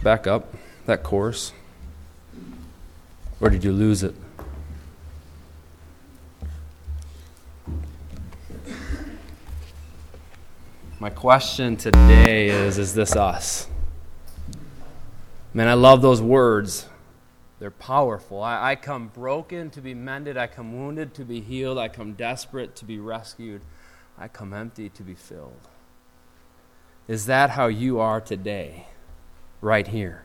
back up, that chorus? Or did you lose it? My question today is this us? Man, I love those words. They're powerful. I come broken to be mended. I come wounded to be healed. I come desperate to be rescued. I come empty to be filled. Is that how you are today, right here?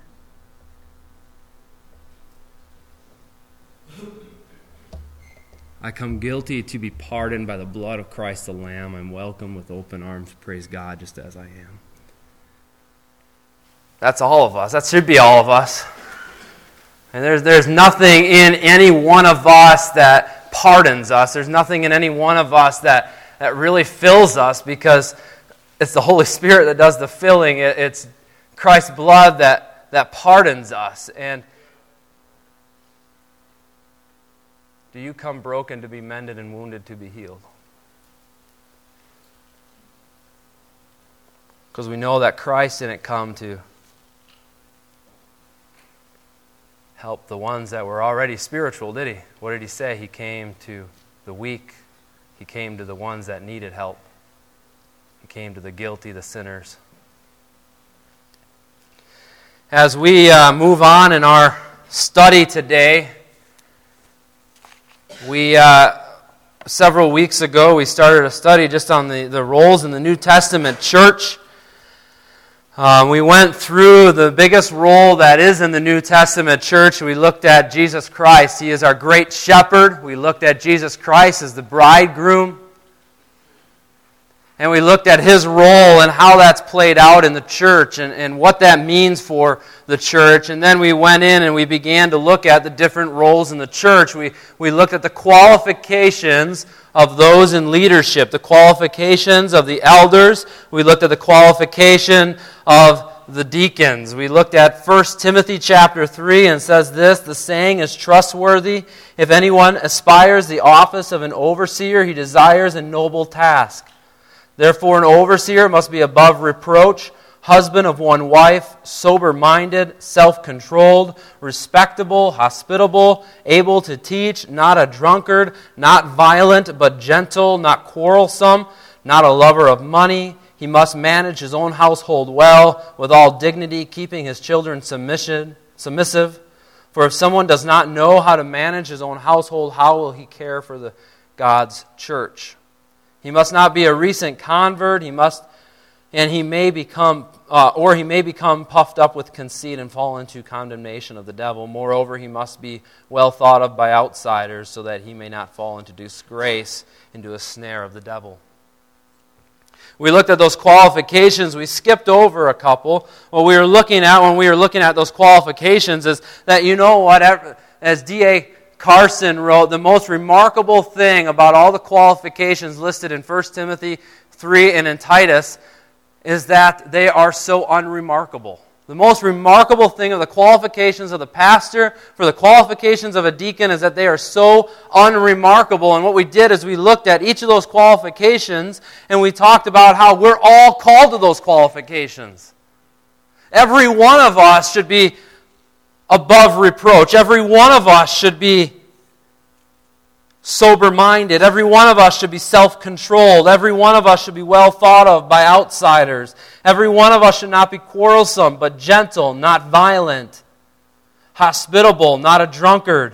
I come guilty to be pardoned by the blood of Christ the Lamb. I'm welcome with open arms, praise God, just as I am. That's all of us. That should be all of us. And there's nothing in any one of us that pardons us. There's nothing in any one of us that really fills us, because it's the Holy Spirit that does the filling. It's Christ's blood that pardons us. And do you come broken to be mended and wounded to be healed? Because we know that Christ didn't come to help the ones that were already spiritual, did he? What did he say? He came to the weak. He came to the ones that needed help. He came to the guilty, the sinners. As we move on in our study today, several weeks ago, we started a study just on the roles in the New Testament church. We went through the biggest role that is in the New Testament church. We looked at Jesus Christ. He is our great shepherd. We looked at Jesus Christ as the bridegroom. And we looked at his role and how that's played out in the church and what that means for the church. And then we went in and we began to look at the different roles in the church. We looked at the qualifications of those in leadership, the qualifications of the elders. We looked at the qualification of the deacons. We looked at 1 Timothy chapter 3, and it says this: the saying is trustworthy. If anyone aspires the office of an overseer, he desires a noble task. Therefore, an overseer must be above reproach, husband of one wife, sober-minded, self-controlled, respectable, hospitable, able to teach, not a drunkard, not violent, but gentle, not quarrelsome, not a lover of money. He must manage his own household well, with all dignity, keeping his children submissive. For if someone does not know how to manage his own household, how will he care for God's church? He must not be a recent convert. He may become puffed up with conceit and fall into condemnation of the devil. Moreover, he must be well thought of by outsiders, so that he may not fall into disgrace, into a snare of the devil. We looked at those qualifications. We skipped over a couple. What we were looking at when we were looking at those qualifications is that, as D.A. Carson wrote, the most remarkable thing about all the qualifications listed in 1 Timothy 3 and in Titus is that they are so unremarkable. The most remarkable thing of the qualifications of the pastor for the qualifications of a deacon is that they are so unremarkable. And what we did is we looked at each of those qualifications and we talked about how we're all called to those qualifications. Every one of us should be above reproach. Every one of us should be sober-minded. Every one of us should be self-controlled. Every one of us should be well thought of by outsiders. Every one of us should not be quarrelsome, but gentle, not violent. Hospitable, not a drunkard.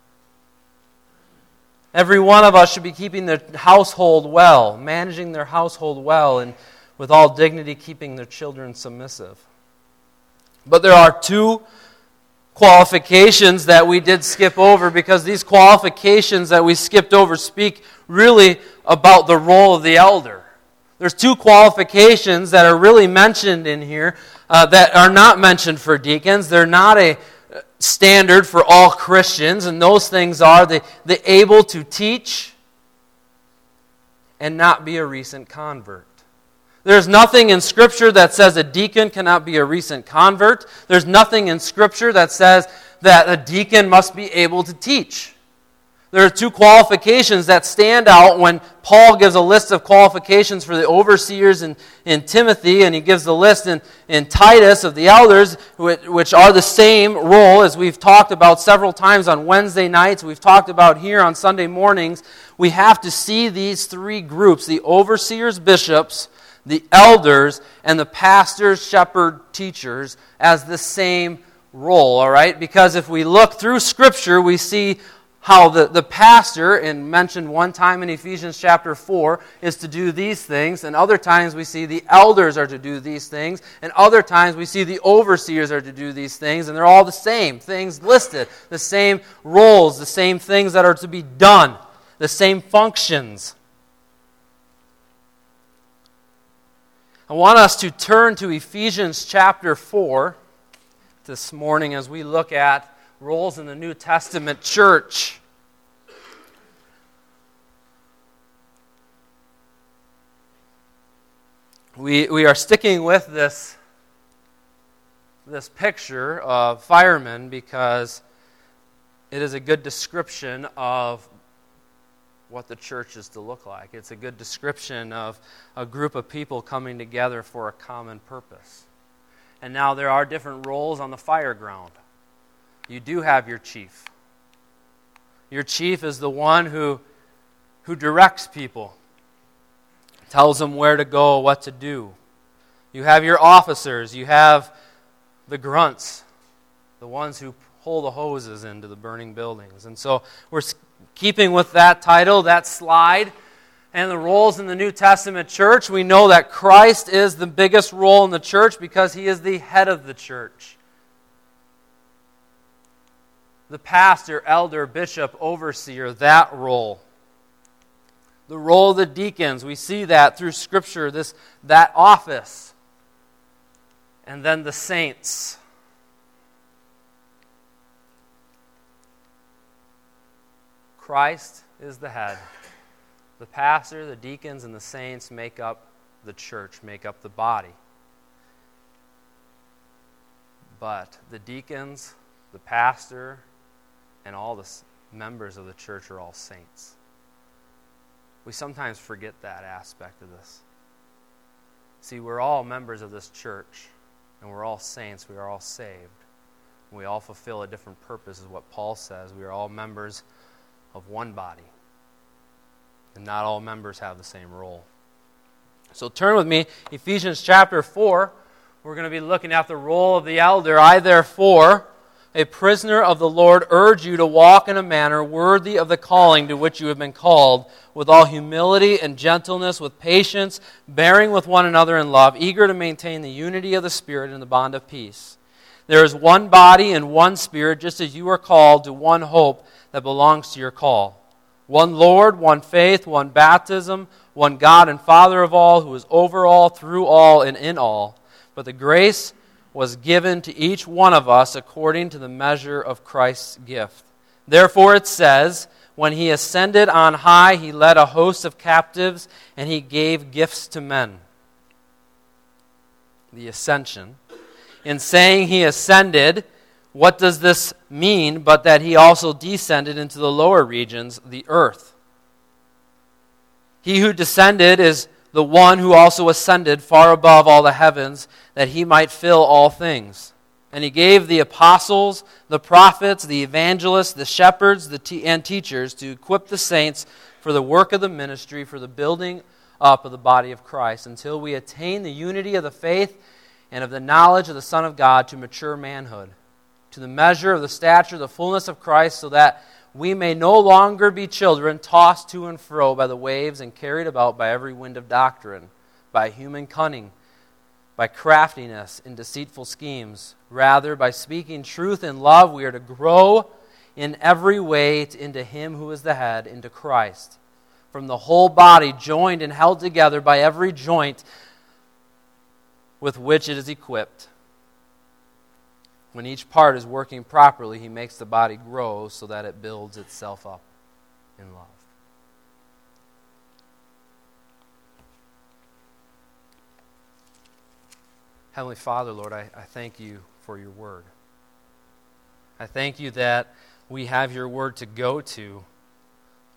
Every one of us should be keeping their household well, managing their household well, and with all dignity keeping their children submissive. But there are two qualifications that we did skip over, because these qualifications that we skipped over speak really about the role of the elder. There's two qualifications that are really mentioned in here that are not mentioned for deacons. They're not a standard for all Christians, and those things are the able to teach and not be a recent convert. There's nothing in Scripture that says a deacon cannot be a recent convert. There's nothing in Scripture that says that a deacon must be able to teach. There are two qualifications that stand out when Paul gives a list of qualifications for the overseers in Timothy, and he gives the list in Titus of the elders, which are the same role as we've talked about several times on Wednesday nights, we've talked about here on Sunday mornings. We have to see these three groups, the overseers, bishops, the elders, and the pastors, shepherd, teachers, as the same role, all right? Because if we look through Scripture, we see how the pastor, and mentioned one time in Ephesians chapter 4, is to do these things, and other times we see the elders are to do these things, and other times we see the overseers are to do these things, and they're all the same things listed, the same roles, the same things that are to be done, the same functions. I want us to turn to Ephesians chapter 4 this morning as we look at roles in the New Testament church. We are sticking with this picture of firemen because it is a good description of what the church is to look like. It's a good description of a group of people coming together for a common purpose. And now there are different roles on the fire ground. You do have your chief. Your chief is the one who directs people, tells them where to go, what to do. You have your officers. You have the grunts, the ones who pull the hoses into the burning buildings. And so we're keeping with that title, that slide, and the roles in the New Testament church. We know that Christ is the biggest role in the church because He is the head of the church. The pastor, elder, bishop, overseer, that role. The role of the deacons, we see that through Scripture, that office. And then the saints. Christ is the head. The pastor, the deacons, and the saints make up the church, make up the body. But the deacons, the pastor, and all the members of the church are all saints. We sometimes forget that aspect of this. See, we're all members of this church, and we're all saints. We are all saved. We all fulfill a different purpose, is what Paul says. We are all members of one body. And not all members have the same role. So turn with me, Ephesians chapter 4. We're going to be looking at the role of the elder. I, therefore, a prisoner of the Lord, urge you to walk in a manner worthy of the calling to which you have been called, with all humility and gentleness, with patience, bearing with one another in love, eager to maintain the unity of the Spirit in the bond of peace. There is one body and one Spirit, just as you are called to one hope that belongs to your call. One Lord, one faith, one baptism, one God and Father of all, who is over all, through all, and in all. But the grace was given to each one of us according to the measure of Christ's gift. Therefore it says, when He ascended on high, He led a host of captives, and He gave gifts to men. The ascension. In saying He ascended, what does this mean but that He also descended into the lower regions, the earth? He who descended is the one who also ascended far above all the heavens, that He might fill all things. And He gave the apostles, the prophets, the evangelists, the shepherds, and teachers to equip the saints for the work of the ministry, for the building up of the body of Christ, until we attain the unity of the faith and of the knowledge of the Son of God, to mature manhood, to the measure of the stature of the fullness of Christ, so that we may no longer be children, tossed to and fro by the waves and carried about by every wind of doctrine, by human cunning, by craftiness in deceitful schemes. Rather, by speaking truth in love, we are to grow in every way into Him who is the head, into Christ. From the whole body, joined and held together by every joint with which it is equipped. When each part is working properly, He makes the body grow so that it builds itself up in love. Heavenly Father, Lord, I thank You for Your word. I thank You that we have Your word to go to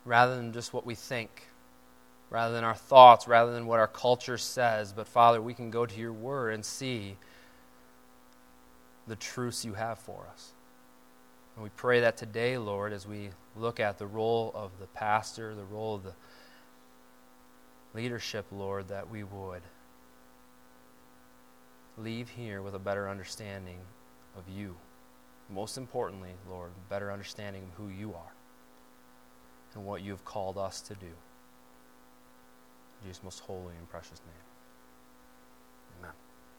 rather than just what we think, rather than our thoughts, rather than what our culture says. But Father, we can go to your word and see the truths you have for us. And we pray that today, Lord, as we look at the role of the pastor, the role of the leadership, Lord, that we would leave here with a better understanding of you. Most importantly, Lord, a better understanding of who you are and what you have called us to do. In Jesus' most holy and precious name. Amen.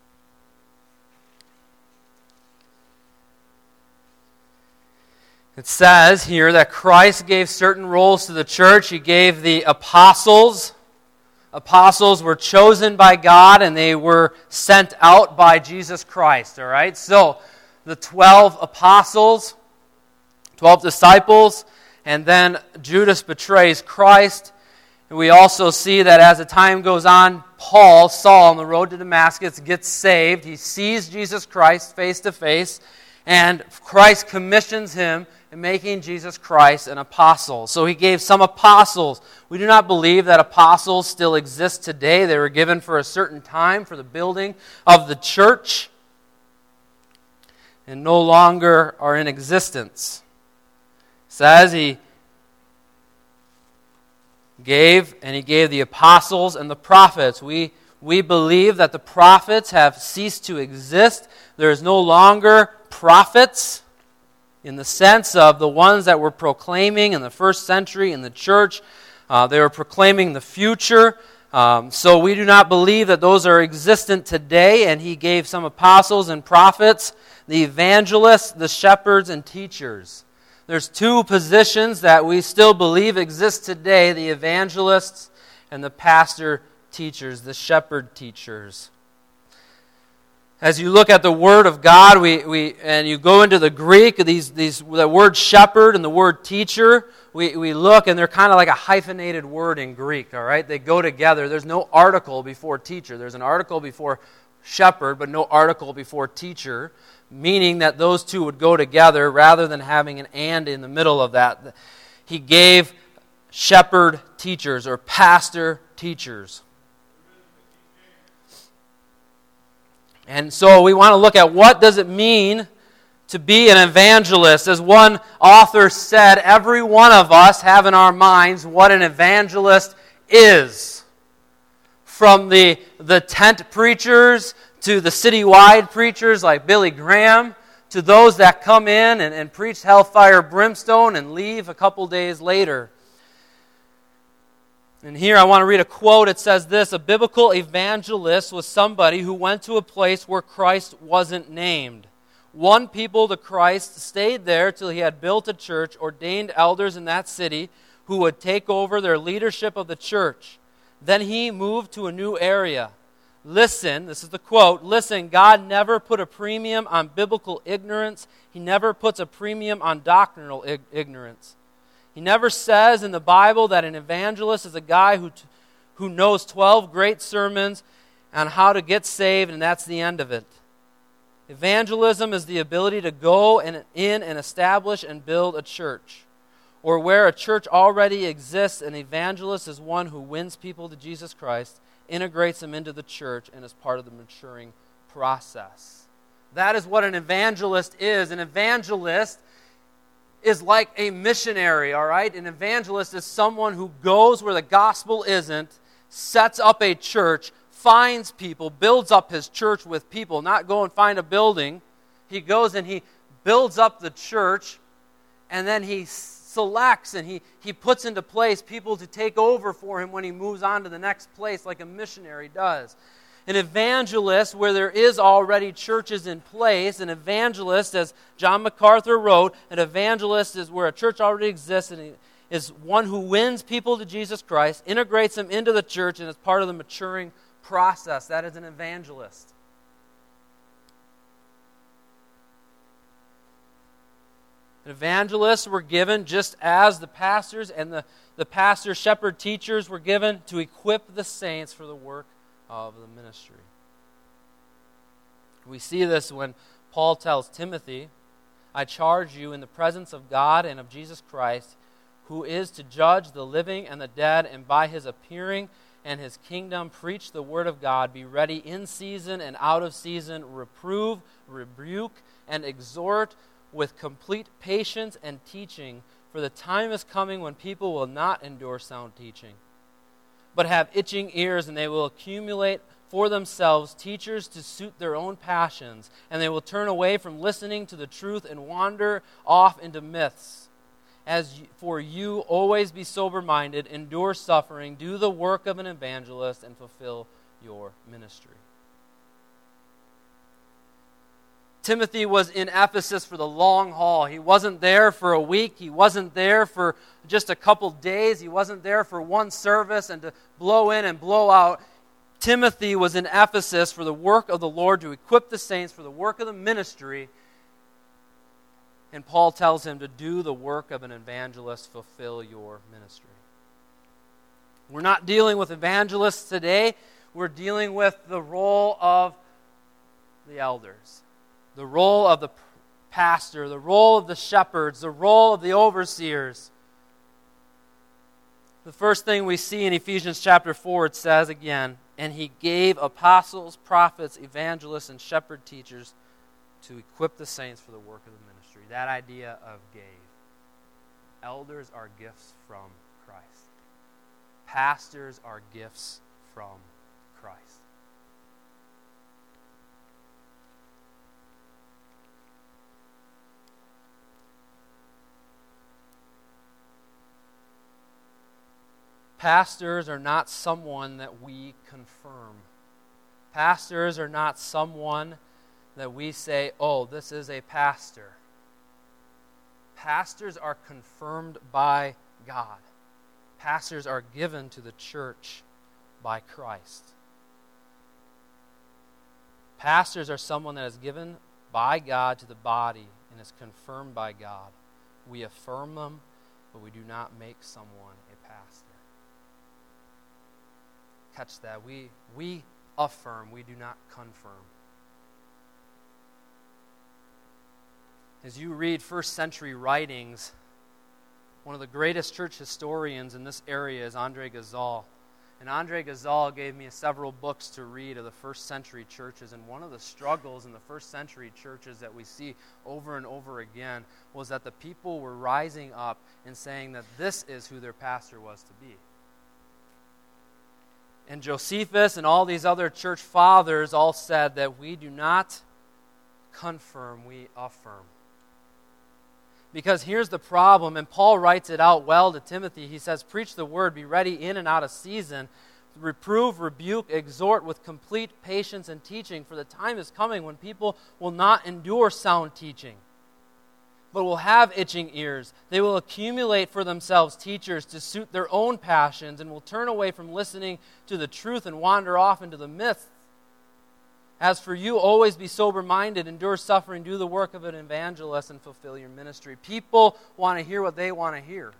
It says here that Christ gave certain roles to the church. He gave the apostles. Apostles were chosen by God and they were sent out by Jesus Christ. All right? So, the 12 apostles, 12 disciples, and then Judas betrays Christ. And we also see that as the time goes on, Saul, on the road to Damascus, gets saved. He sees Jesus Christ face to face, and Christ commissions him in making Jesus Christ an apostle. So he gave some apostles. We do not believe that apostles still exist today. They were given for a certain time for the building of the church and no longer are in existence. It says he gave the apostles and the prophets. We believe that the prophets have ceased to exist. There is no longer prophets in the sense of the ones that were proclaiming in the first century in the church. They were proclaiming the future. So we do not believe that those are existent today, and he gave some apostles and prophets, the evangelists, the shepherds, and teachers. There's two positions that we still believe exist today, the evangelists and the pastor teachers, the shepherd teachers. As you look at the Word of God, and you go into the Greek, the word shepherd and the word teacher, we look and they're kind of like a hyphenated word in Greek, all right? They go together. There's no article before teacher. There's an article before shepherd, but no article before teacher, meaning that those two would go together rather than having an and in the middle of that. He gave shepherd teachers or pastor teachers. And so we want to look at what does it mean to be an evangelist. As one author said, every one of us have in our minds what an evangelist is. From the tent preachers to the citywide preachers like Billy Graham, to those that come in and preach hellfire brimstone and leave a couple days later. And here I want to read a quote. It says this: a biblical evangelist was somebody who went to a place where Christ wasn't named. Won people to Christ, stayed there till he had built a church, ordained elders in that city who would take over their leadership of the church. Then he moved to a new area. Listen, this is the quote, listen, God never put a premium on biblical ignorance. He never puts a premium on doctrinal ignorance. He never says in the Bible that an evangelist is a guy who knows 12 great sermons on how to get saved, and that's the end of it. Evangelism is the ability to go in and establish and build a church. Or where a church already exists, an evangelist is one who wins people to Jesus Christ, integrates them into the church, and is part of the maturing process. That is what an evangelist is. An evangelist is like a missionary, all right? An evangelist is someone who goes where the gospel isn't, sets up a church, finds people, builds up his church with people, not go and find a building. He goes and he builds up the church, and then he selects and he puts into place people to take over for him when he moves on to the next place like a missionary does. An evangelist, where there is already churches in place, an evangelist, as John MacArthur wrote, an evangelist is where a church already exists and is one who wins people to Jesus Christ, integrates them into the church, and is part of the maturing process. That is an evangelist. Evangelists were given just as the pastors and the pastor shepherd teachers were given to equip the saints for the work of the ministry. We see this when Paul tells Timothy, I charge you in the presence of God and of Jesus Christ, who is to judge the living and the dead, and by his appearing and his kingdom preach the word of God. Be ready in season and out of season, reprove, rebuke, and exhort with complete patience and teaching. For the time is coming when people will not endure sound teaching, but have itching ears, and they will accumulate for themselves teachers to suit their own passions, and they will turn away from listening to the truth and wander off into myths. As for you, always be sober-minded, endure suffering, do the work of an evangelist, and fulfill your ministry. Timothy was in Ephesus for the long haul. He wasn't there for a week. He wasn't there for just a couple days. He wasn't there for one service and to blow in and blow out. Timothy was in Ephesus for the work of the Lord, to equip the saints for the work of the ministry. And Paul tells him to do the work of an evangelist, fulfill your ministry. We're not dealing with evangelists today. We're dealing with the role of the elders, the role of the pastor, the role of the shepherds, the role of the overseers. The first thing we see in Ephesians chapter 4, it says again, and he gave apostles, prophets, evangelists, and shepherd teachers to equip the saints for the work of the ministry. That idea of gave. Elders are gifts from Christ. Pastors are gifts from Christ. Pastors are not someone that we confirm. Pastors are not someone that we say, oh, this is a pastor. Pastors are confirmed by God. Pastors are given to the church by Christ. Pastors are someone that is given by God to the body and is confirmed by God. We affirm them, but we do not make someone a pastor. Catch that. We affirm, we do not confirm. As you read first century writings, one of the greatest church historians in this area is André Gazal. And André Gazal gave me several books to read of the first century churches. And one of the struggles in the first century churches that we see over and over again was that the people were rising up and saying that this is who their pastor was to be. And Josephus and all these other church fathers all said that we do not confirm, we affirm. Because here's the problem, and Paul writes it out well to Timothy. He says, preach the word, be ready in and out of season, reprove, rebuke, exhort with complete patience and teaching, for the time is coming when people will not endure sound teaching, but will have itching ears. They will accumulate for themselves teachers to suit their own passions, and will turn away from listening to the truth and wander off into the myths. As for you, always be sober-minded, endure suffering, do the work of an evangelist, and fulfill your ministry. People want to hear what they want to hear.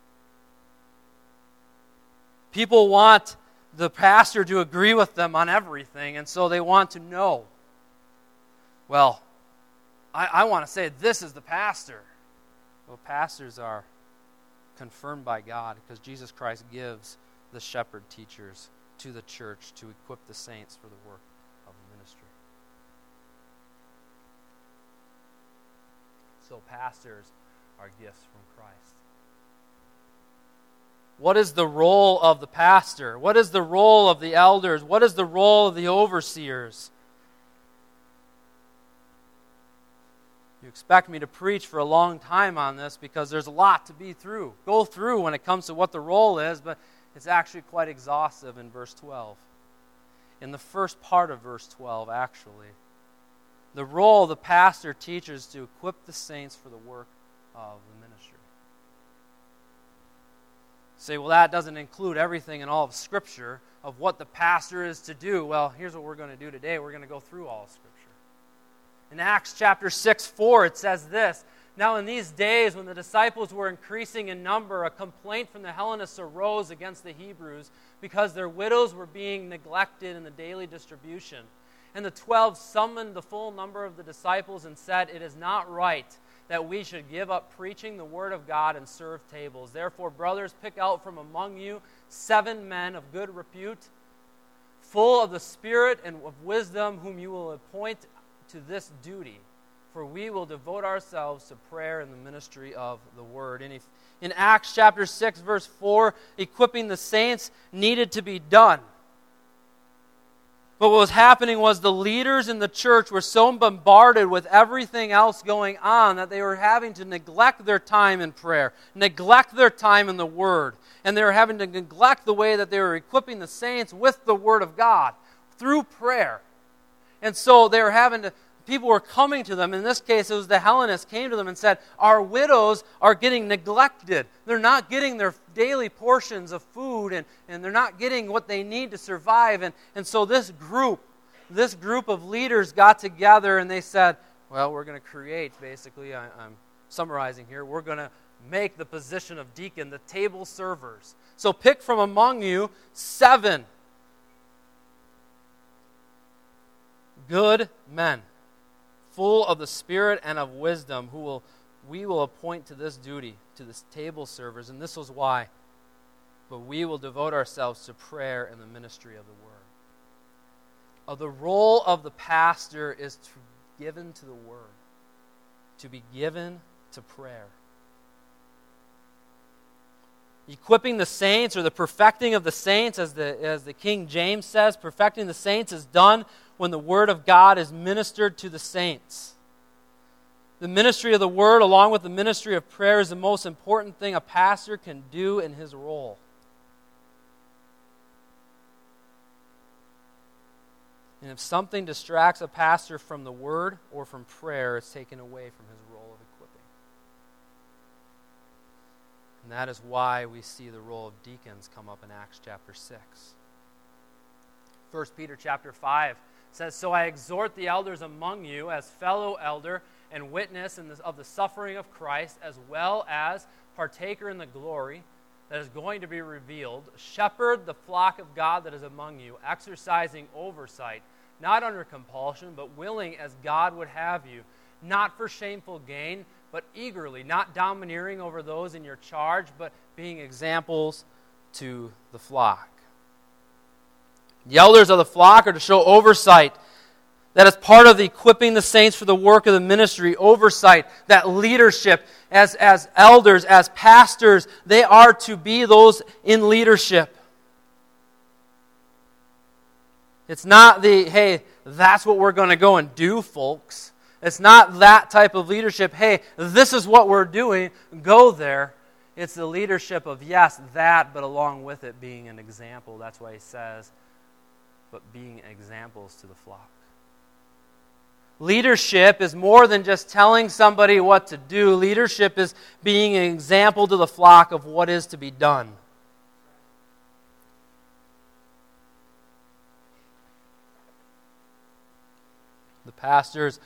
People want the pastor to agree with them on everything, and so they want to know. Well, I want to say this is the pastor. Well, pastors are confirmed by God because Jesus Christ gives the shepherd teachers to the church to equip the saints for the work of the ministry. So pastors are gifts from Christ. What is the role of the pastor? What is the role of the elders? What is the role of the overseers? You expect me to preach for a long time on this because there's a lot to go through when it comes to what the role is, but it's actually quite exhaustive in verse 12. In the first part of verse 12, actually. The role of the pastor teaches to equip the saints for the work of the ministry. Say, well, that doesn't include everything in all of Scripture of what the pastor is to do. Well, here's what we're going to do today. We're going to go through all of Scripture. In Acts chapter 6:4, it says this, now in these days when the disciples were increasing in number, a complaint from the Hellenists arose against the Hebrews because their widows were being neglected in the daily distribution. And the 12 summoned the full number of the disciples and said, it is not right that we should give up preaching the word of God and serve tables. Therefore, brothers, pick out from among you 7 men of good repute, full of the Spirit and of wisdom, whom you will appoint to this duty. For we will devote ourselves to prayer and the ministry of the word. In Acts chapter 6, verse 4, equipping the saints needed to be done. But what was happening was the leaders in the church were so bombarded with everything else going on that they were having to neglect their time in prayer, neglect their time in the Word, and they were having to neglect the way that they were equipping the saints with the Word of God through prayer. And so they were having to, people were coming to them. In this case, it was the Hellenists came to them and said, our widows are getting neglected. They're not getting their daily portions of food, and they're not getting what they need to survive. And so this group of leaders got together and they said, well, we're going to create, basically, I'm summarizing here, we're going to make the position of deacon the table servers. So pick from among you 7 good men, full of the Spirit and of wisdom, we will appoint to this duty, to this table servers. And this was why. But we will devote ourselves to prayer and the ministry of the word. The role of the pastor is to be given to the word, to be given to prayer. Equipping the saints, or the perfecting of the saints, as the King James says, perfecting the saints is done when the Word of God is ministered to the saints. The ministry of the Word, along with the ministry of prayer, is the most important thing a pastor can do in his role. And if something distracts a pastor from the Word or from prayer, it's taken away from his role of equipping. And that is why we see the role of deacons come up in Acts chapter 6. 1 Peter chapter 5 says, so I exhort the elders among you as fellow elder and witness of the suffering of Christ, as well as partaker in the glory that is going to be revealed. Shepherd the flock of God that is among you, exercising oversight, not under compulsion, but willing as God would have you, not for shameful gain, but eagerly, not domineering over those in your charge, but being examples to the flock. The elders of the flock are to show oversight. That is part of the equipping the saints for the work of the ministry. Oversight, that leadership. As elders, as pastors, they are to be those in leadership. It's not hey, that's what we're going to go and do, folks. It's not that type of leadership. Hey, this is what we're doing. Go there. It's the leadership of, yes, that, but along with it being an example. That's why he says, but being examples to the flock. Leadership is more than just telling somebody what to do. Leadership is being an example to the flock of what is to be done. The pastor's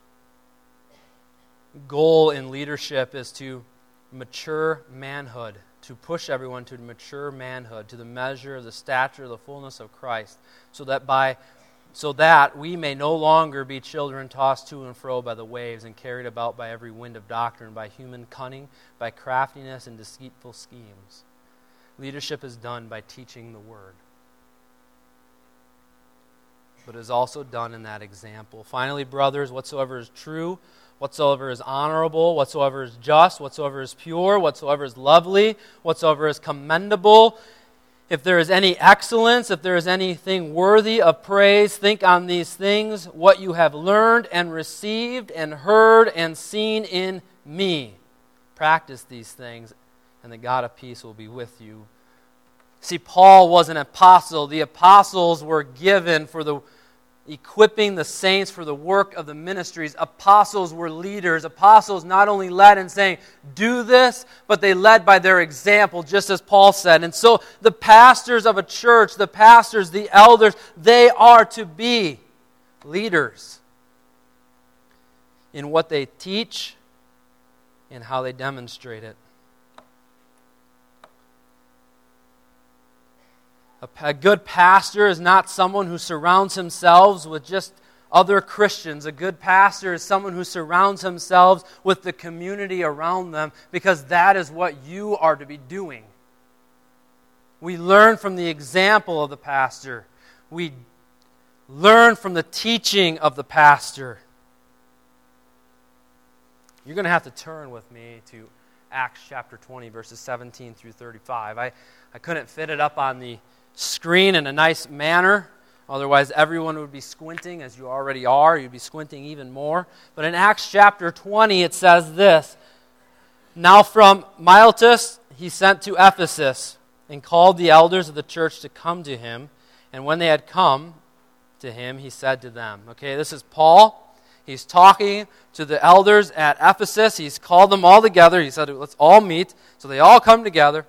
goal in leadership is to mature manhood, to push everyone to mature manhood, to the measure of the stature of the fullness of Christ, so that we may no longer be children tossed to and fro by the waves and carried about by every wind of doctrine, by human cunning, by craftiness and deceitful schemes. Leadership is done by teaching the Word, but is also done in that example. Finally, brothers, whatsoever is true, whatsoever is honorable, whatsoever is just, whatsoever is pure, whatsoever is lovely, whatsoever is commendable, if there is any excellence, if there is anything worthy of praise, think on these things, what you have learned and received and heard and seen in me. Practice these things, and the God of peace will be with you. See, Paul was an apostle. The apostles were given for the equipping the saints for the work of the ministries. Apostles were leaders. Apostles not only led in saying, do this, but they led by their example, just as Paul said. And so the pastors of a church, the pastors, the elders, they are to be leaders in what they teach and how they demonstrate it. A good pastor is not someone who surrounds himself with just other Christians. A good pastor is someone who surrounds himself with the community around them, because that is what you are to be doing. We learn from the example of the pastor. We learn from the teaching of the pastor. You're going to have to turn with me to Acts chapter 20, verses 17 through 35. I couldn't fit it up on the screen in a nice manner. Otherwise, everyone would be squinting, as you already are. You'd be squinting even more. But in Acts chapter 20, it says this: Now from Miletus he sent to Ephesus, and called the elders of the church to come to him. And when they had come to him, he said to them, okay, this is Paul. He's talking to the elders at Ephesus. He's called them all together. He said, let's all meet. So they all come together.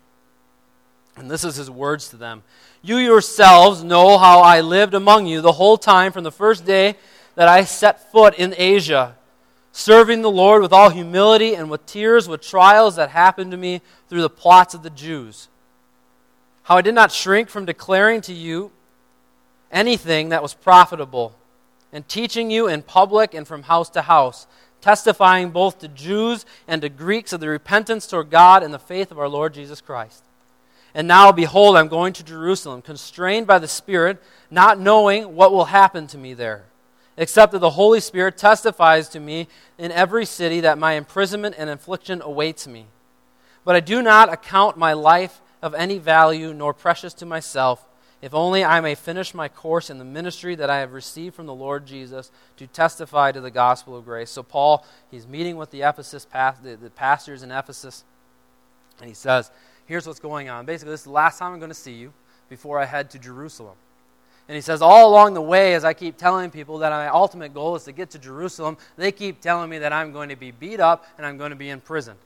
And this is his words to them. You yourselves know how I lived among you the whole time from the first day that I set foot in Asia, serving the Lord with all humility and with tears, with trials that happened to me through the plots of the Jews. How I did not shrink from declaring to you anything that was profitable, and teaching you in public and from house to house, testifying both to Jews and to Greeks of the repentance toward God and the faith of our Lord Jesus Christ. And now, behold, I'm going to Jerusalem, constrained by the Spirit, not knowing what will happen to me there, except that the Holy Spirit testifies to me in every city that my imprisonment and affliction awaits me. But I do not account my life of any value, nor precious to myself, if only I may finish my course in the ministry that I have received from the Lord Jesus to testify to the gospel of grace. So Paul, he's meeting with the pastors in Ephesus, and he says, here's what's going on. Basically, this is the last time I'm going to see you before I head to Jerusalem. And he says, all along the way, as I keep telling people that my ultimate goal is to get to Jerusalem, they keep telling me that I'm going to be beat up and I'm going to be in prison.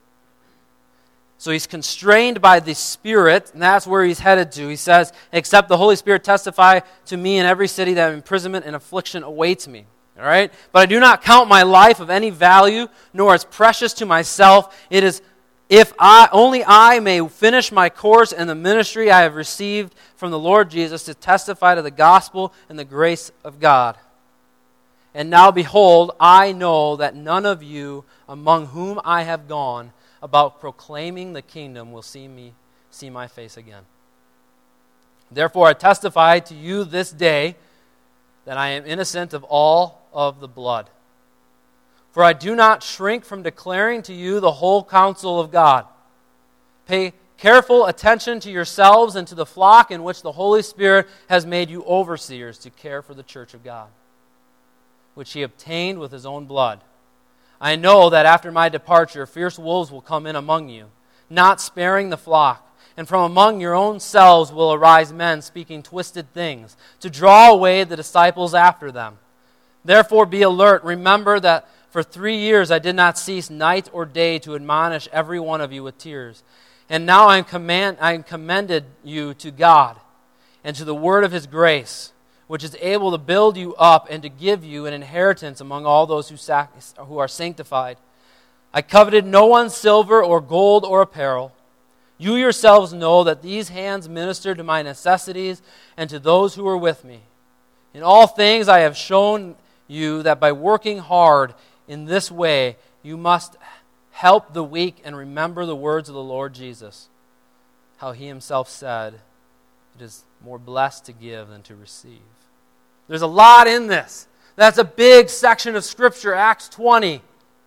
So he's constrained by the Spirit, and that's where he's headed to. He says, except the Holy Spirit testify to me in every city that imprisonment and affliction awaits me. All right? But I do not count my life of any value, nor as precious to myself. It is if only I may finish my course in the ministry I have received from the Lord Jesus to testify to the gospel and the grace of God. And now behold, I know that none of you among whom I have gone about proclaiming the kingdom will see my face again. Therefore I testify to you this day that I am innocent of all of the blood. For I do not shrink from declaring to you the whole counsel of God. Pay careful attention to yourselves and to the flock in which the Holy Spirit has made you overseers to care for the church of God, which he obtained with his own blood. I know that after my departure, fierce wolves will come in among you, not sparing the flock. And from among your own selves will arise men speaking twisted things, to draw away the disciples after them. Therefore be alert. Remember that for 3 years I did not cease night or day to admonish every one of you with tears. And now I commended you to God and to the word of his grace, which is able to build you up and to give you an inheritance among all those who are sanctified. I coveted no one's silver or gold or apparel. You yourselves know that these hands ministered to my necessities and to those who were with me. In all things I have shown you that by working hard in this way, you must help the weak and remember the words of the Lord Jesus, how he himself said, it is more blessed to give than to receive. There's a lot in this. That's a big section of Scripture, Acts 20.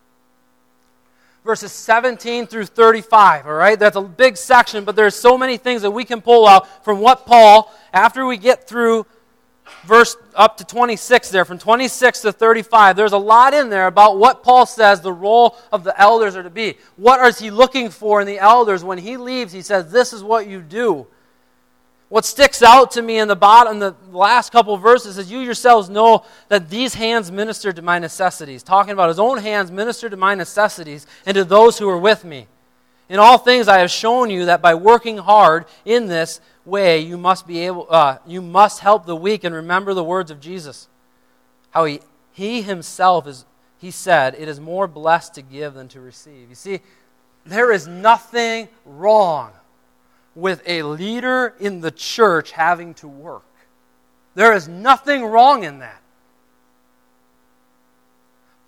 Verses 17 through 35, all right? That's a big section, but there's so many things that we can pull out from what Paul, after we get through verse up to 26 there, from 26 to 35, there's a lot in there about what Paul says the role of the elders are to be. What is he looking for in the elders? When he leaves, he says, this is what you do. What sticks out to me in the last couple of verses is you yourselves know that these hands ministered to my necessities. Talking about his own hands ministered to my necessities and to those who are with me. In all things I have shown you that by working hard in this way you must help the weak and remember the words of Jesus. How he himself he said, it is more blessed to give than to receive. You see, there is nothing wrong with a leader in the church having to work. There is nothing wrong in that.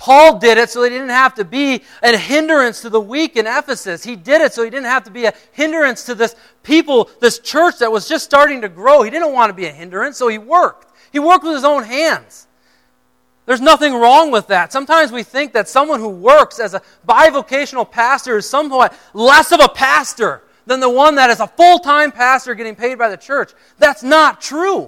Paul did it so he didn't have to be a hindrance to the weak in Ephesus. He did it so he didn't have to be a hindrance to this people, this church that was just starting to grow. He didn't want to be a hindrance, so he worked. He worked with his own hands. There's nothing wrong with that. Sometimes we think that someone who works as a bivocational pastor is somewhat less of a pastor than the one that is a full-time pastor getting paid by the church. That's not true.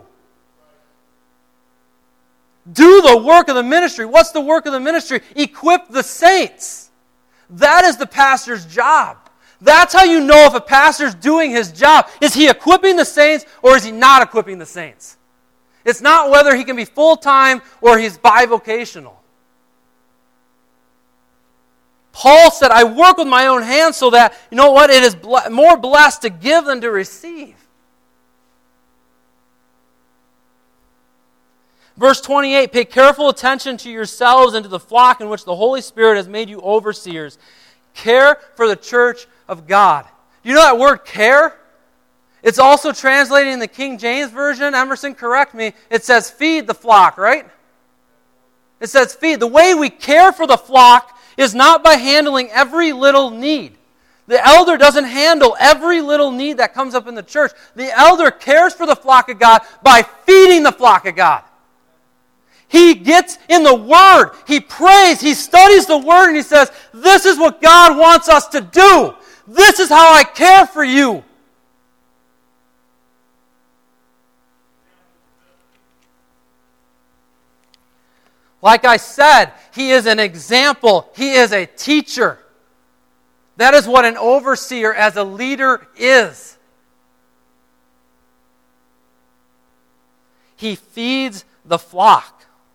Do the work of the ministry. What's the work of the ministry? Equip the saints. That is the pastor's job. That's how you know if a pastor's doing his job. Is he equipping the saints or is he not equipping the saints? It's not whether he can be full-time or he's bivocational. Paul said, I work with my own hands so that, you know what, it is more blessed to give than to receive. Verse 28, pay careful attention to yourselves and to the flock in which the Holy Spirit has made you overseers. Care for the church of God. Do you know that word care? It's also translated in the King James Version. Emerson, correct me. It says feed the flock, right? It says feed. The way we care for the flock is not by handling every little need. The elder doesn't handle every little need that comes up in the church. The elder cares for the flock of God by feeding the flock of God. He gets in the Word. He prays. He studies the Word and he says, this is what God wants us to do. This is how I care for you. Like I said, he is an example. He is a teacher. That is what an overseer as a leader is. He feeds the flock.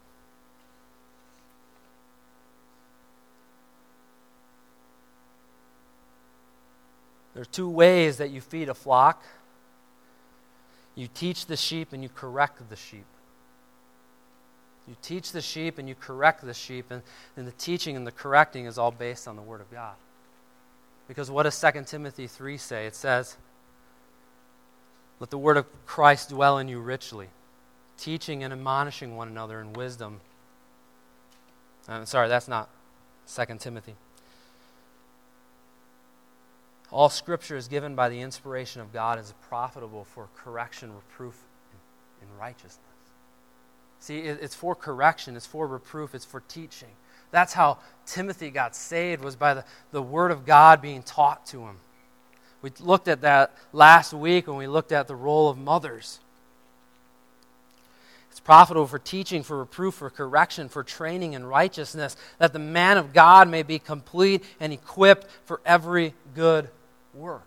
There are two ways that you feed a flock. You teach the sheep and you correct the sheep. You teach the sheep and you correct the sheep, and the teaching and the correcting is all based on the Word of God. Because what does 2 Timothy 3 say? It says, let the word of Christ dwell in you richly, teaching and admonishing one another in wisdom. Sorry, that's not 2 Timothy. All Scripture is given by the inspiration of God and is profitable for correction, reproof, and righteousness. See, it's for correction, it's for reproof, it's for teaching. That's how Timothy got saved, was by the Word of God being taught to him. We looked at that last week when we looked at the role of mothers. It's profitable for teaching, for reproof, for correction, for training in righteousness, that the man of God may be complete and equipped for every good work.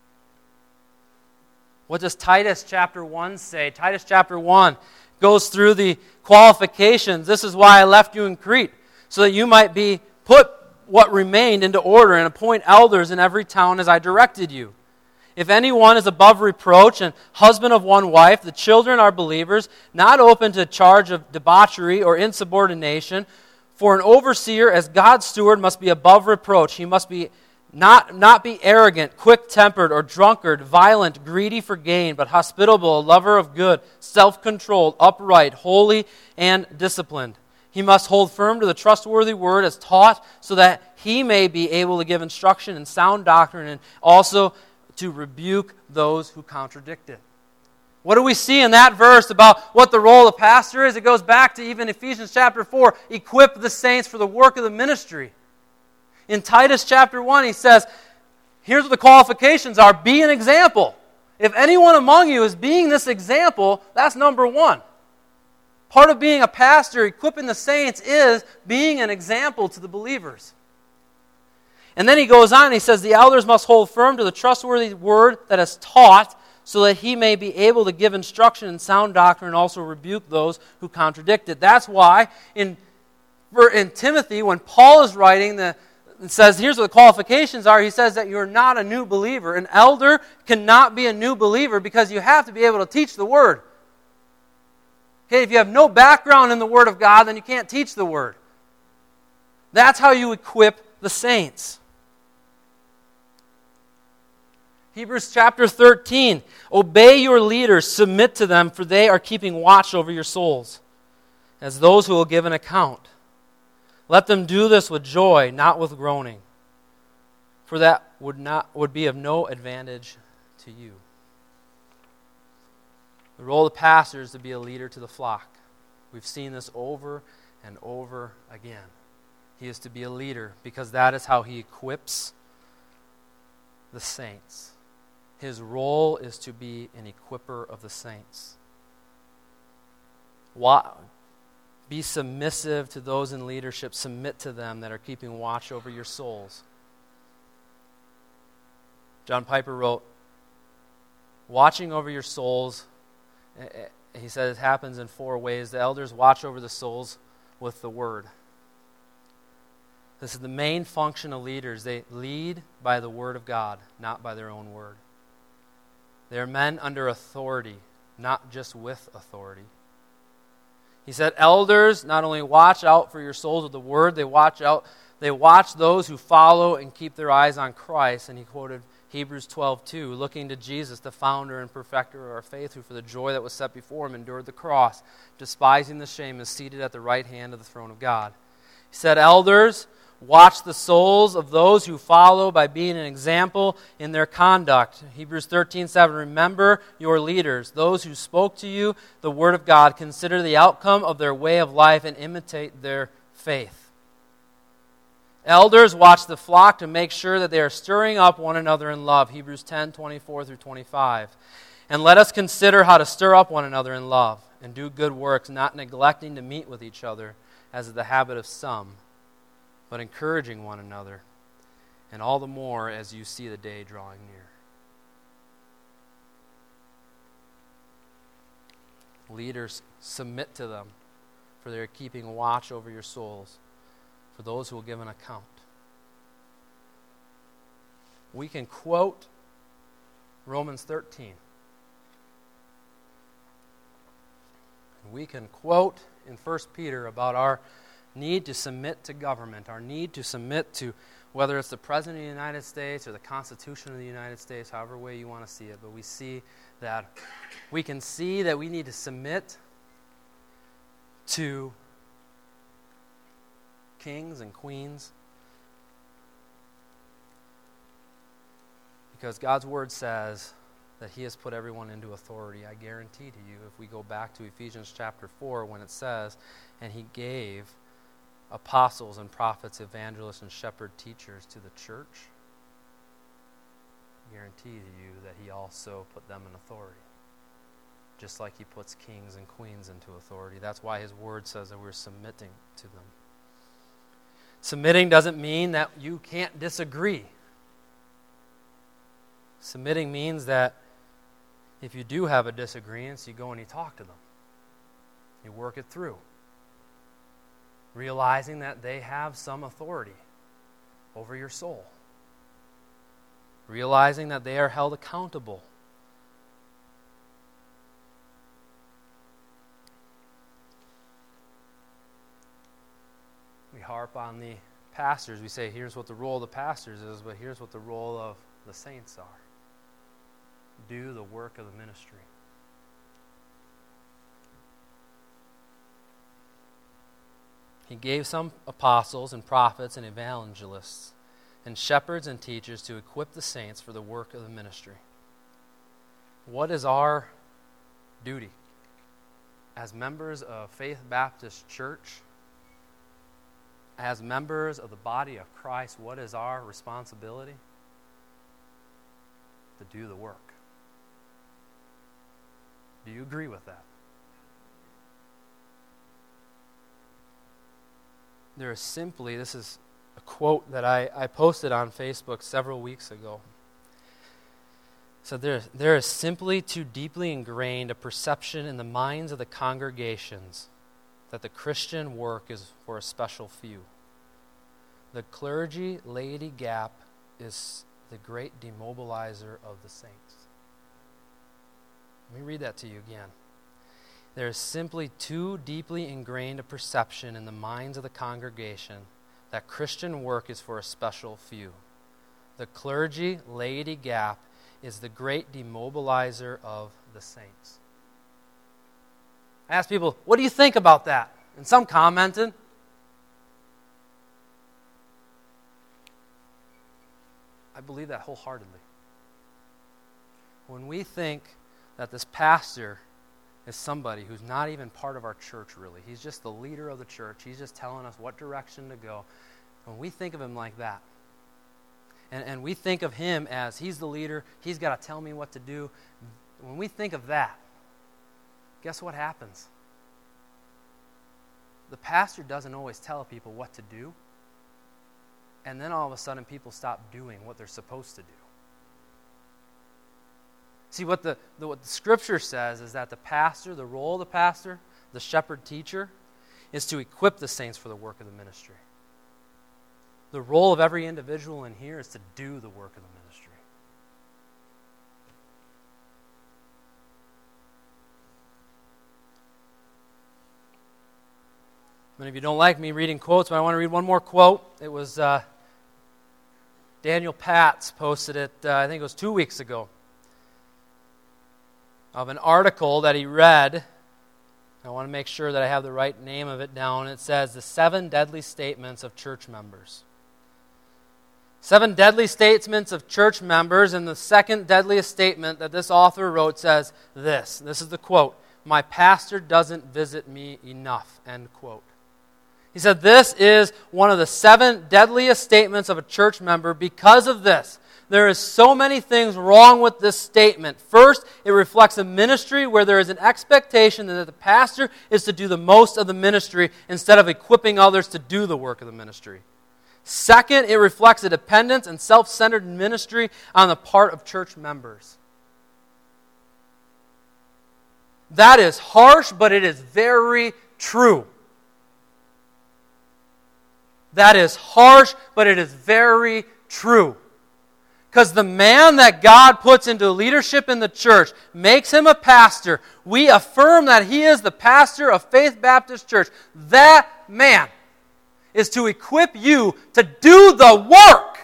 What does Titus chapter 1 say? Titus chapter 1 goes through the qualifications. This is why I left you in Crete, so that you might be put what remained into order and appoint elders in every town as I directed you. If anyone is above reproach and husband of one wife, the children are believers, not open to charge of debauchery or insubordination. For an overseer as God's steward must be above reproach. He must be not be arrogant, quick-tempered, or drunkard, violent, greedy for gain, but hospitable, a lover of good, self-controlled, upright, holy, and disciplined. He must hold firm to the trustworthy word as taught, so that he may be able to give instruction in sound doctrine and also to rebuke those who contradict it. What do we see in that verse about what the role of the pastor is? It goes back to even Ephesians chapter 4, equip the saints for the work of the ministry. In Titus chapter 1, he says, here's what the qualifications are. Be an example. If anyone among you is being this example, that's number one. Part of being a pastor, equipping the saints, is being an example to the believers. And then he goes on and he says, the elders must hold firm to the trustworthy word that is taught, so that he may be able to give instruction in sound doctrine and also rebuke those who contradict it. That's why in Timothy, when Paul is writing and says, here's what the qualifications are, he says that you're not a new believer. An elder cannot be a new believer because you have to be able to teach the Word. Okay, if you have no background in the Word of God, then you can't teach the Word. That's how you equip the saints. Hebrews chapter 13, obey your leaders, submit to them, for they are keeping watch over your souls, as those who will give an account. Let them do this with joy, not with groaning, for that would be of no advantage to you. The role of the pastor is to be a leader to the flock. We've seen this over and over again. He is to be a leader because that is how he equips the saints. His role is to be an equipper of the saints. Be submissive to those in leadership. Submit to them that are keeping watch over your souls. John Piper wrote, watching over your souls, he said it happens in 4 ways. The elders watch over the souls with the word. This is the main function of leaders. They lead by the word of God, not by their own word. They are men under authority, not just with authority. He said, elders not only watch out for your souls with the word, they watch those who follow and keep their eyes on Christ. And he quoted Hebrews 12:2, looking to Jesus, the founder and perfecter of our faith, who for the joy that was set before him endured the cross, despising the shame, is seated at the right hand of the throne of God. He said, elders, watch the souls of those who follow by being an example in their conduct. Hebrews 13:7, remember your leaders, those who spoke to you the word of God. Consider the outcome of their way of life and imitate their faith. Elders watch the flock to make sure that they are stirring up one another in love. Hebrews 10:24-25. And let us consider how to stir up one another in love and do good works, not neglecting to meet with each other, as is the habit of some, but encouraging one another, and all the more as you see the day drawing near. Leaders, submit to them, for they are keeping watch over your souls, for those who will give an account. We can quote Romans 13. We can quote in 1 Peter about our need to submit to government, our need to submit to whether it's the President of the United States or the Constitution of the United States, however way you want to see it. But we can see that we need to submit to kings and queens, because God's word says that he has put everyone into authority. I guarantee to you, if we go back to Ephesians chapter 4, when it says, and he gave apostles and prophets, evangelists and shepherd teachers to the church, I guarantee to you that he also put them in authority, just like he puts kings and queens into authority. That's why his word says that we're submitting to them. Submitting doesn't mean that you can't disagree. Submitting means that if you do have a disagreement, you go and you talk to them. You work it through, realizing that they have some authority over your soul, realizing that they are held accountable. We harp on the pastors. We say, here's what the role of the pastors is, but here's what the role of the saints are. Do the work of the ministry. He gave some apostles and prophets and evangelists and shepherds and teachers to equip the saints for the work of the ministry. What is our duty as members of Faith Baptist Church? As members of the body of Christ, what is our responsibility? To do the work. Do you agree with that? There is simply, this is a quote that I posted on Facebook several weeks ago. So there is simply too deeply ingrained a perception in the minds of the congregations that the Christian work is for a special few. The clergy-laity gap is the great demobilizer of the saints. Let me read that to you again. There is simply too deeply ingrained a perception in the minds of the congregation that Christian work is for a special few. The clergy-laity gap is the great demobilizer of the saints. I asked people, what do you think about that? And some commented, I believe that wholeheartedly. When we think that this pastor is somebody who's not even part of our church, really, he's just the leader of the church, he's just telling us what direction to go, when we think of him like that, and we think of him as he's the leader, he's got to tell me what to do, when we think of that, guess what happens? The pastor doesn't always tell people what to do, and then all of a sudden people stop doing what they're supposed to do. See, what the Scripture says is that the pastor, the role of the pastor, the shepherd teacher, is to equip the saints for the work of the ministry. The role of every individual in here is to do the work of the ministry. Many of you don't like me reading quotes, but I want to read one more quote. It was Daniel Patz posted it, I think it was 2 weeks ago, of an article that he read. I want to make sure that I have the right name of it down. It says, The 7 Deadly Statements of Church Members. 7 deadly statements of church members, and the second deadliest statement that this author wrote says this. This is the quote, "My pastor doesn't visit me enough," end quote. He said this is one of the 7 deadliest statements of a church member because of this. There is so many things wrong with this statement. First, it reflects a ministry where there is an expectation that the pastor is to do the most of the ministry instead of equipping others to do the work of the ministry. Second, it reflects a dependence and self-centered ministry on the part of church members. That is harsh, but it is very true. That is harsh, but it is very true. Because the man that God puts into leadership in the church makes him a pastor. We affirm that he is the pastor of Faith Baptist Church. That man is to equip you to do the work.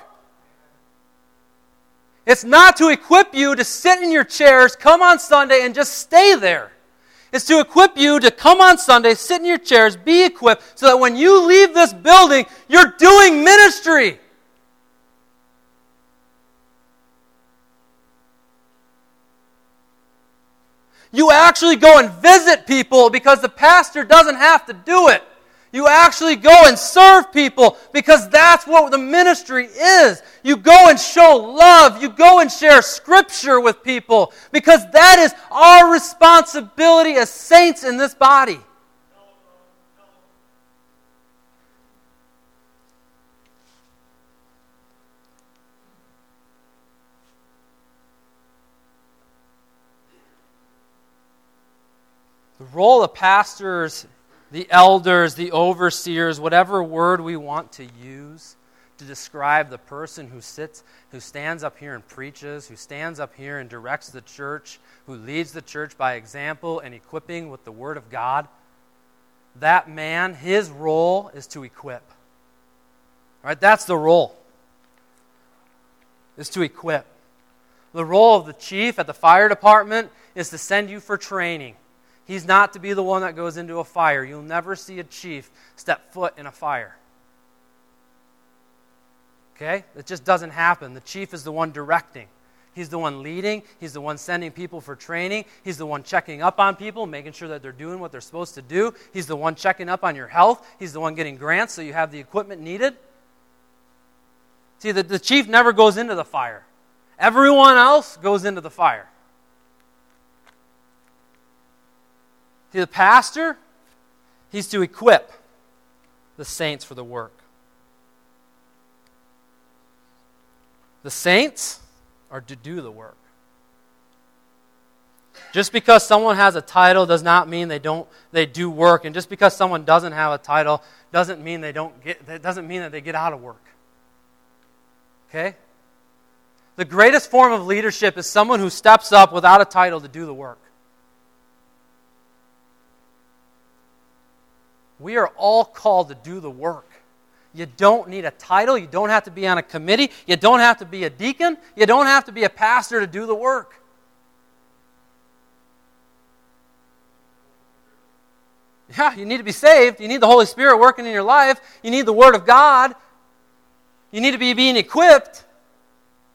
It's not to equip you to sit in your chairs, come on Sunday, and just stay there. It's to equip you to come on Sunday, sit in your chairs, be equipped, so that when you leave this building, you're doing ministry. You actually go and visit people because the pastor doesn't have to do it. You actually go and serve people because that's what the ministry is. You go and show love. You go and share Scripture with people because that is our responsibility as saints in this body. The role of pastors, the elders, the overseers, whatever word we want to use to describe the person who stands up here and preaches, who stands up here and directs the church, who leads the church by example and equipping with the Word of God, that man, his role is to equip. All right, that's the role, is to equip. The role of the chief at the fire department is to send you for training. He's not to be the one that goes into a fire. You'll never see a chief step foot in a fire. Okay? It just doesn't happen. The chief is the one directing. He's the one leading. He's the one sending people for training. He's the one checking up on people, making sure that they're doing what they're supposed to do. He's the one checking up on your health. He's the one getting grants so you have the equipment needed. See, the chief never goes into the fire. Everyone else goes into the fire. See, the pastor, he's to equip the saints for the work. The saints are to do the work. Just because someone has a title does not mean they do work, and just because someone doesn't have a title doesn't mean that they get out of work. Okay? The greatest form of leadership is someone who steps up without a title to do the work. We are all called to do the work. You don't need a title. You don't have to be on a committee. You don't have to be a deacon. You don't have to be a pastor to do the work. Yeah, you need to be saved. You need the Holy Spirit working in your life. You need the Word of God. You need to be being equipped.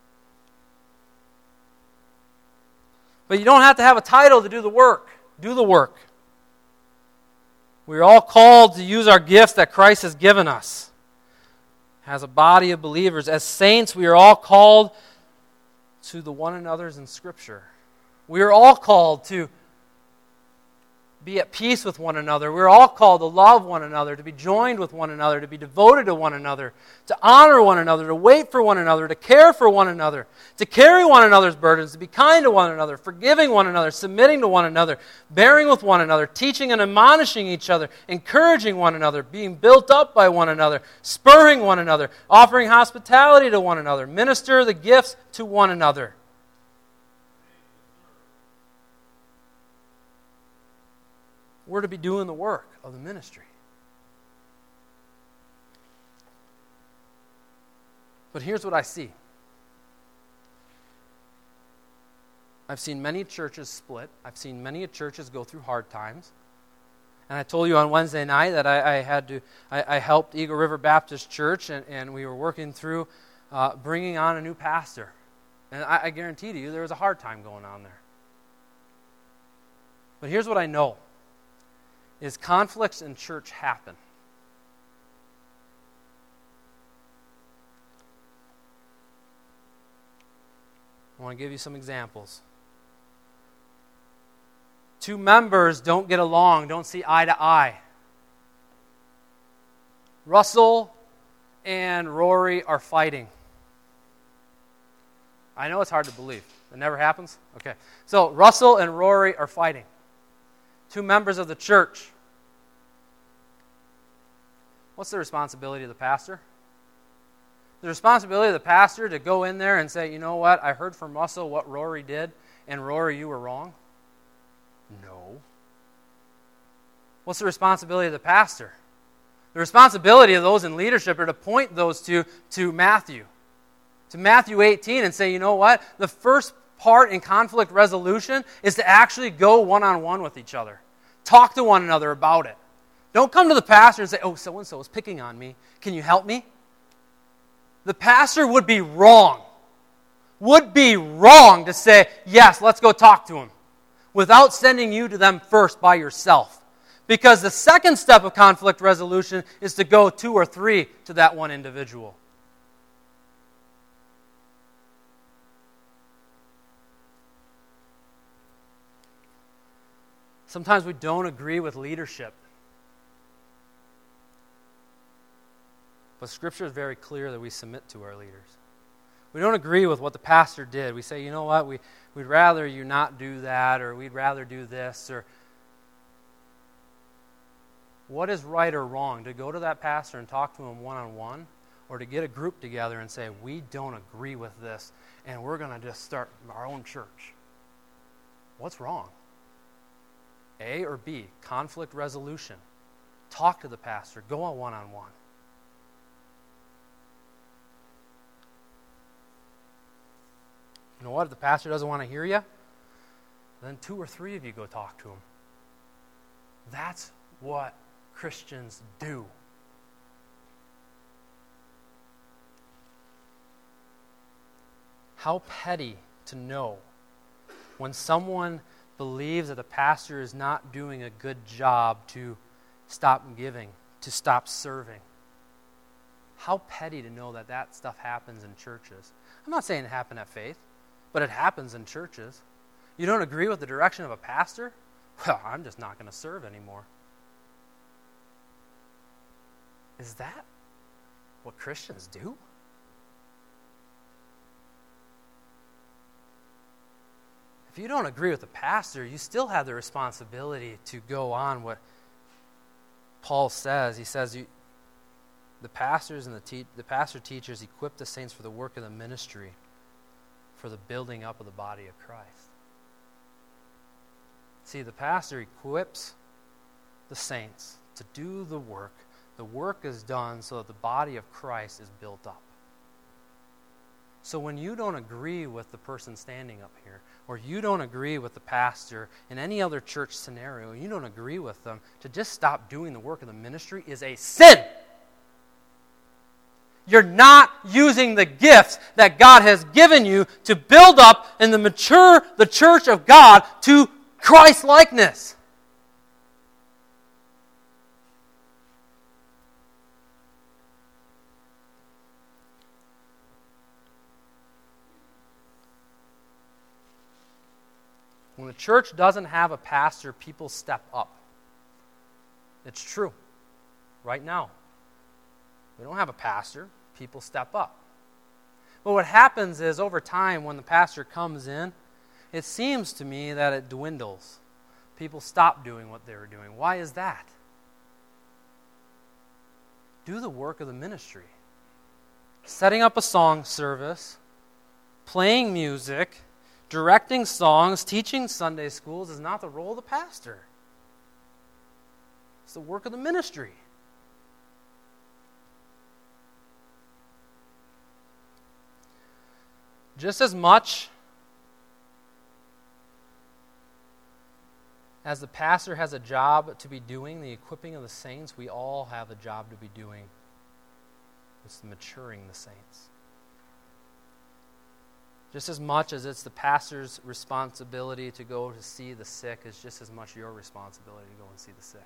But you don't have to have a title to do the work. Do the work. We're all called to use our gifts that Christ has given us. As a body of believers, as saints, we are all called to the one another's in Scripture. We are all called to be at peace with one another. We're all called to love one another, to be joined with one another, to be devoted to one another, to honor one another, to wait for one another, to care for one another, to carry one another's burdens, to be kind to one another, forgiving one another, submitting to one another, bearing with one another, teaching and admonishing each other, encouraging one another, being built up by one another, spurring one another, offering hospitality to one another, minister the gifts to one another. We're to be doing the work of the ministry. But here's what I see. I've seen many churches split. I've seen many churches go through hard times. And I told you on Wednesday night that I helped Eagle River Baptist Church, and we were working through bringing on a new pastor. And I guarantee to you there was a hard time going on there. But here's what I know. Is conflicts in church happen. I want to give you some examples. Two members don't get along, don't see eye to eye. Russell and Rory are fighting. I know it's hard to believe. It never happens? Okay. So Russell and Rory are fighting. Two members of the church. What's the responsibility of the pastor? The responsibility of the pastor to go in there and say, you know what, I heard from Russell what Rory did, and Rory, you were wrong? No. What's the responsibility of the pastor? The responsibility of those in leadership are to point those two to Matthew 18, and say, you know what, the first part in conflict resolution is to actually go one-on-one with each other. Talk to one another about it. Don't come to the pastor and say, oh, so-and-so is picking on me. Can you help me? The pastor would be wrong to say, yes, let's go talk to him, without sending you to them first by yourself. Because the second step of conflict resolution is to go 2 or 3 to that one individual. Sometimes we don't agree with leadership. But Scripture is very clear that we submit to our leaders. We don't agree with what the pastor did. We say, you know what, we'd rather you not do that, or we'd rather do this, or what is right or wrong? To go to that pastor and talk to him one-on-one, or to get a group together and say, we don't agree with this, and we're going to just start our own church? What's wrong? A or B, conflict resolution. Talk to the pastor. Go on one-on-one. You know what? If the pastor doesn't want to hear you, then 2 or 3 of you go talk to him. That's what Christians do. How petty to know when someone believes that a pastor is not doing a good job to stop giving, to stop serving. How petty to know that that stuff happens in churches. I'm not saying it happened at Faith, but it happens in churches. You don't agree with the direction of a pastor? Well, I'm just not going to serve anymore. Is that what Christians do? If you don't agree with the pastor, you still have the responsibility to go on what Paul says. He says, the pastors and the pastor teachers equip the saints for the work of the ministry, for the building up of the body of Christ. See, the pastor equips the saints to do the work. The work is done so that the body of Christ is built up. So when you don't agree with the person standing up here, or you don't agree with the pastor in any other church scenario, you don't agree with them, to just stop doing the work of the ministry is a sin. you're not using the gifts that God has given you to build up and mature the church of God to Christ-likeness. When the church doesn't have a pastor, people step up. It's true. Right now, we don't have a pastor. People step up. But what happens is, over time, when the pastor comes in, it seems to me that it dwindles. People stop doing what they were doing. Why is that? Do the work of the ministry. Setting up a song service, playing music, directing songs, teaching Sunday schools is not the role of the pastor. It's the work of the ministry. Just as much as the pastor has a job to be doing, the equipping of the saints, we all have a job to be doing. It's the maturing the saints. Just as much as it's the pastor's responsibility to go to see the sick, is just as much your responsibility to go and see the sick.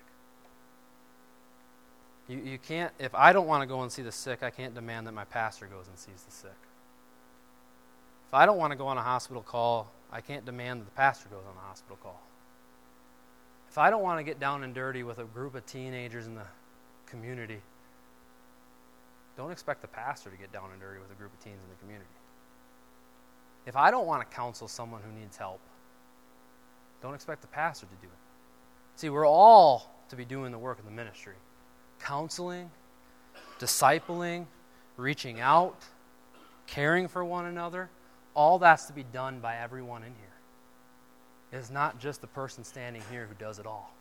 You can't, if I don't want to go and see the sick, I can't demand that my pastor goes and sees the sick. If I don't want to go on a hospital call, I can't demand that the pastor goes on a hospital call. If I don't want to get down and dirty with a group of teenagers in the community, don't expect the pastor to get down and dirty with a group of teens in the community. If I don't want to counsel someone who needs help, don't expect the pastor to do it. See, we're all to be doing the work of the ministry. Counseling, discipling, reaching out, caring for one another, all that's to be done by everyone in here. It is not just the person standing here who does it all.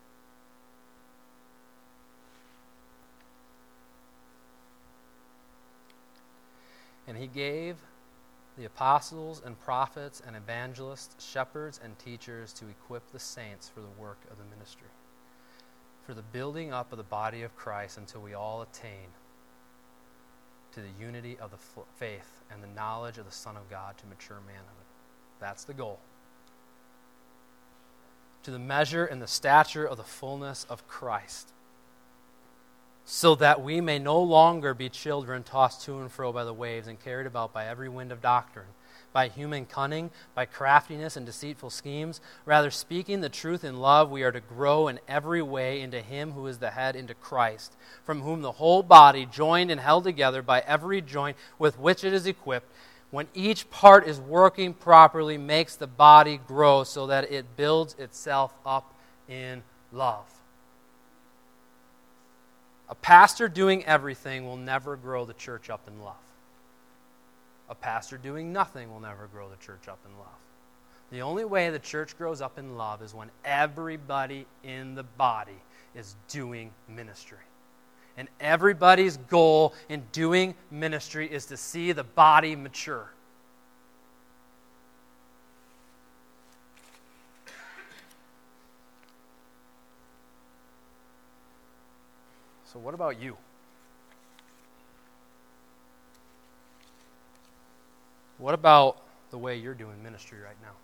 And he gave the apostles and prophets and evangelists, shepherds and teachers to equip the saints for the work of the ministry, for the building up of the body of Christ until we all attain to the unity of the faith and the knowledge of the Son of God, to mature manhood. That's the goal. To the measure and the stature of the fullness of Christ, so that we may no longer be children tossed to and fro by the waves and carried about by every wind of doctrine, by human cunning, by craftiness and deceitful schemes. Rather, speaking the truth in love, we are to grow in every way into Him who is the head, into Christ, from whom the whole body, joined and held together by every joint with which it is equipped, when each part is working properly, makes the body grow so that it builds itself up in love. A pastor doing everything will never grow the church up in love. A pastor doing nothing will never grow the church up in love. The only way the church grows up in love is when everybody in the body is doing ministry. And everybody's goal in doing ministry is to see the body mature. So what about you? What about the way you're doing ministry right now?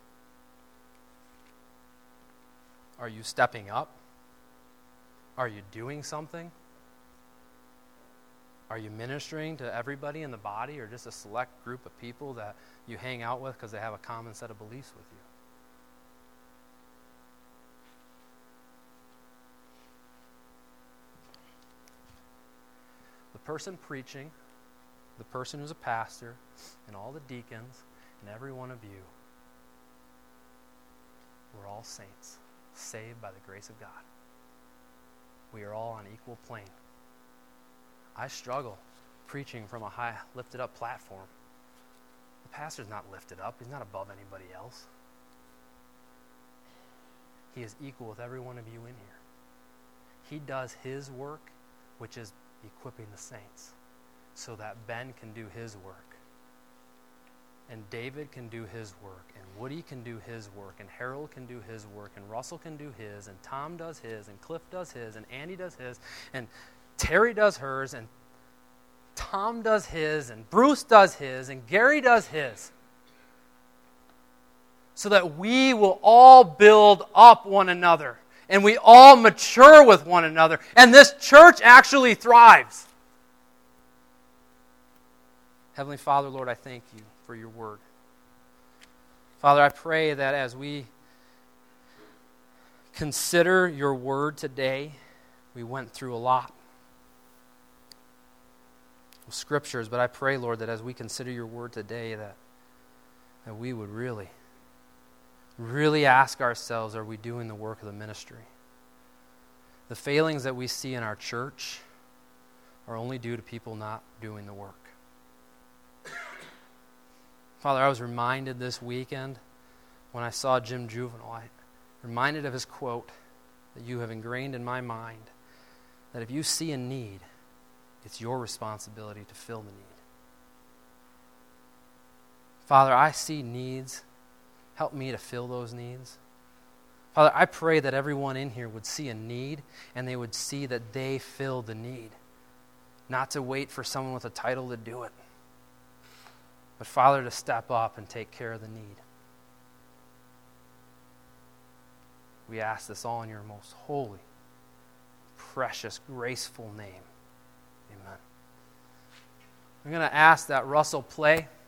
Are you stepping up? Are you doing something? Are you ministering to everybody in the body, or just a select group of people that you hang out with because they have a common set of beliefs with you? The person preaching, the person who's a pastor, and all the deacons, and every one of you, we're all saints, saved by the grace of God. We are all on equal plane. I struggle preaching from a high, lifted up platform. The pastor's not lifted up. He's not above anybody else. He is equal with every one of you in here. He does his work, which is equipping the saints, so that Ben can do his work, and David can do his work, and Woody can do his work, and Harold can do his work, and Russell can do his, and Tom does his, and Cliff does his, and Andy does his, and Terry does hers, and Tom does his, and Bruce does his, and Gary does his, so that we will all build up one another, and we all mature with one another, and this church actually thrives. Heavenly Father, Lord, I thank you for your word. Father, I pray that as we consider your word today, we went through a lot of scriptures, but I pray, Lord, that as we consider your word today, that we would really ask ourselves, are we doing the work of the ministry? The failings that we see in our church are only due to people not doing the work. Father, I was reminded this weekend when I saw Jim Juvenile, I reminded of his quote that you have ingrained in my mind, that if you see a need, it's your responsibility to fill the need. Father, I see needs. Help me to fill those needs. Father, I pray that everyone in here would see a need and they would see that they fill the need, not to wait for someone with a title to do it, but Father, to step up and take care of the need. We ask this all in your most holy, precious, graceful name. Amen. I'm going to ask that Russell play.